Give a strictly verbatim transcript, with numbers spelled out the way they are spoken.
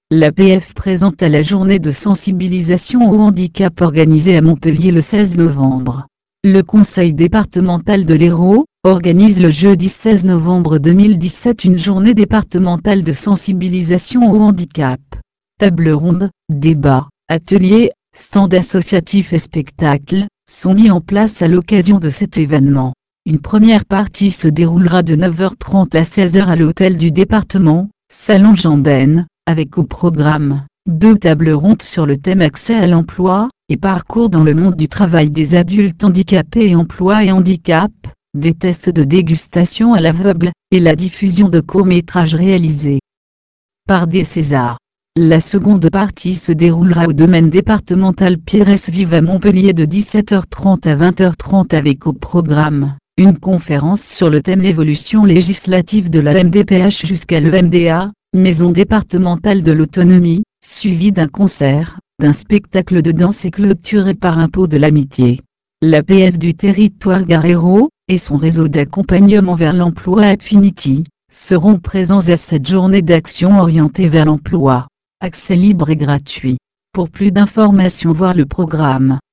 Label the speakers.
Speaker 1: l'A P F présente à la journée de sensibilisation au handicap organisée à Montpellier le seize novembre. Le conseil départemental de l'Hérault organise le jeudi seize novembre deux mille dix-sept une journée départementale de sensibilisation au handicap. Table ronde, débats, ateliers, stands associatifs et spectacles sont mis en place à l'occasion de cet événement. Une première partie se déroulera de neuf heures trente à seize heures à l'hôtel du département, Salon Jean Ben, avec au programme deux tables rondes sur le thème accès à l'emploi et parcours dans le monde du travail des adultes handicapés et emploi et handicap, des tests de dégustation à l'aveugle, et la diffusion de courts-métrages réalisés par des Césars. La seconde partie se déroulera au domaine départemental Pierres-Vives à Montpellier de dix-sept heures trente à vingt heures trente avec au programme une conférence sur le thème l'évolution législative de la M D P H jusqu'à l'E M D A, Maison départementale de l'autonomie, suivi d'un concert, d'un spectacle de danse et clôturé par un pot de l'amitié. L'A P F du territoire Gare-Hérault et son réseau d'accompagnement vers l'emploi Affinity seront présents à cette journée d'action orientée vers l'emploi. Accès libre et gratuit. Pour plus d'informations, voir le programme.